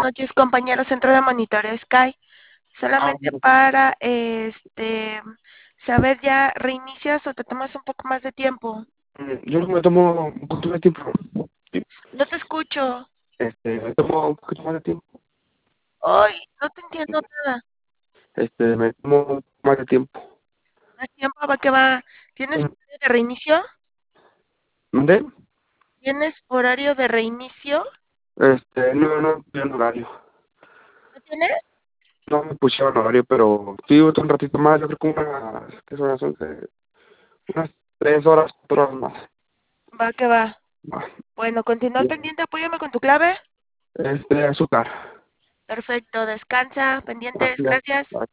noches, compañero Centro de Monitoreo Sky. Solamente Bueno, para saber ya, ¿reinicias o te tomas un poco más de tiempo? yo me tomo un poquito de tiempo. Sí, No te escucho. me tomo un poquito más de tiempo. Ay, no te entiendo nada. Me tomo más de tiempo. Más tiempo va que va. ¿Tienes Mm, horario de reinicio? ¿Mandé? ¿Tienes horario de reinicio? No, tiene horario. ¿No tienes? No me pusieron horario, pero sí, otro un ratito más. Yo creo que ¿qué son las 11? Unas 3 horas, 4 horas más. Va que va. Va, Bueno, continúa al bien. pendiente, apóyame con tu clave. Azúcar. Perfecto, descansa, pendientes, Gracias. gracias.